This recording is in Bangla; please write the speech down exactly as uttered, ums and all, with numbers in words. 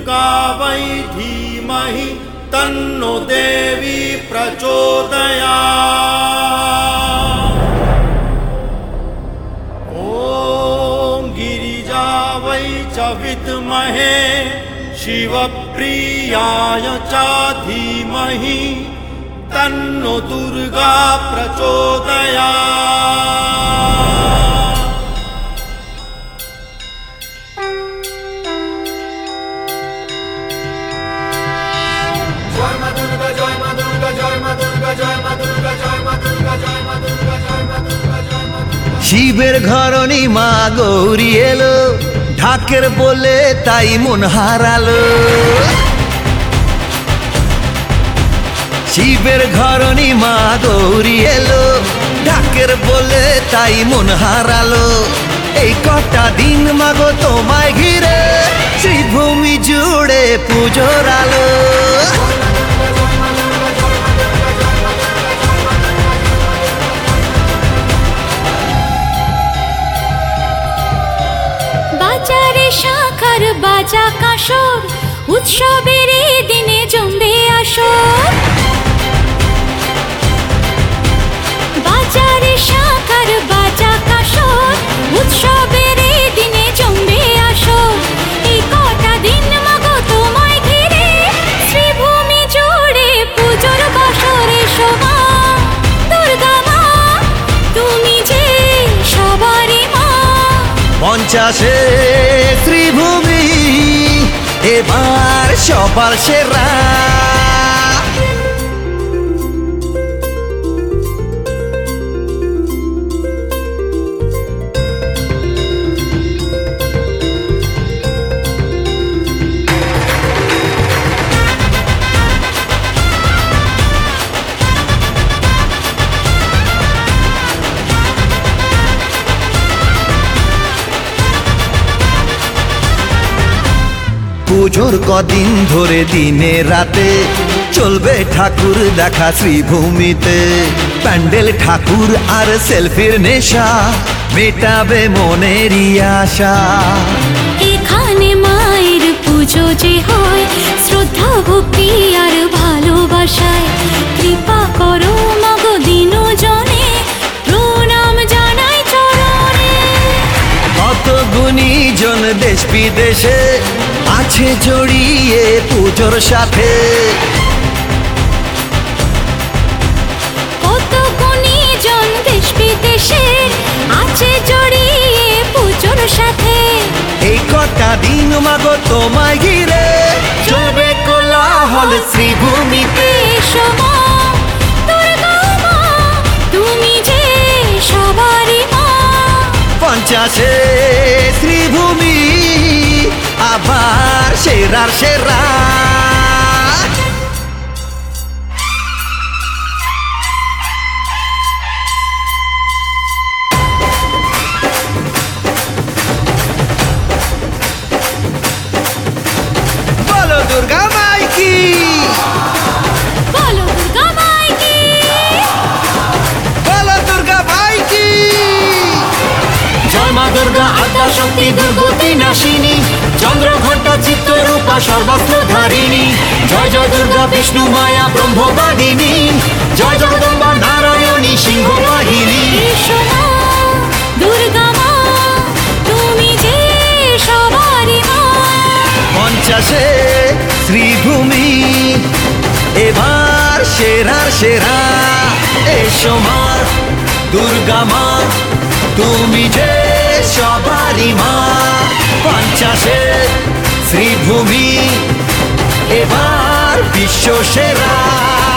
दुर्गा वै धीमहि तन्नो देवी प्रचोदयात्। ॐ गिरिजा वै च विद्महे शिवप्रियाय च धीमहि तन्नो दुर्गा प्रचोदयात्। जय मा दुर्गा जय मा दुर्गा जय मा दुर्गा जय मा दुर्गा जय मा दुर्गा जय मा दुर्गा जय मा दुर्गा जय मा दुर्गा। শিবের ঘরণী মা গৌরী এলো, ঢাকের বলে তাই মন হারালো। শিবের ঘরণী মা গৌরী এলো, ঢাকের বলে তাই মন হারালো। এই কটা দিন মাগো তোমায় ঘিরে শ্রীভূমি জুড়ে পুজোর আলো। বাজারে শাখার বাজা কাসর, উৎসবের এই দিনে জমবে আসর। বাজারে শাখার বাজা কাসর, উৎসবের এই দিনে জমবে আসর। এই কটা দিন মাগো তোমায় ঘিরে শ্রীভূমি জুড়ে পুজোর বাসর। এসো মা দুর্গা মা, তুমি যে সবারই মা। পঞ্চাশে শ্রীভূমি এবার সবার সেরা। পুজোর কদিন ধরে দিনে রাতে চলবে ঠাকুর দেখা শ্রীভূমিতে। প্যান্ডেল ঠাকুর আর সেলফির নেশা মেটাবে মনেরই আশা। এখানে মায়ের পুজো যে হয় শ্রদ্ধা ভক্তি আর ভালোবাসায়। কৃপা করো মাগো দিনু জনে, প্রণাম জানাই চরণে। কত গুণীজন দেশ বিদেশে আছে জড়িয়ে পুজোর সাথে। কত গুণীজন দেশ বিদেশে আছে জড়িয়ে পুজোর সাথে। এই কটা দিন মাগো তোমায় ঘিরে চলবে কোলাহল শ্রীভূমিতে। এসো মা দুর্গা মা, তুমি যে সবারই মা। পঞ্চাশে শ্রীভূমি আবার সেরার সেরা। বলো দুর্গা মাই কি, বলো দুর্গা মাই কি, বলো দুর্গা মাই কি। জয় মা দুর্গা আদ্যা শক্তি দুর্গতি নাশিনী, চন্দ্র ঘণ্টা চিত্তরূপা সর্বত্র ধারিণী। জয় জয় দুর্গা বিষ্ণু মায়া ব্রহ্মবাদিনী, জয় জগদম্বা নারায়ণী সিংহ বাহিনী। এসো মা দুর্গা মা, তুমি যে সবারই মা। পঞ্চাশে শ্রীভূমি এবার সেরার সেরা। এসো মা দুর্গা মা, তুমি যে সবারই মা। পঞ্চাশে শ্রীভূমি এবার বিশ্ব সেরা।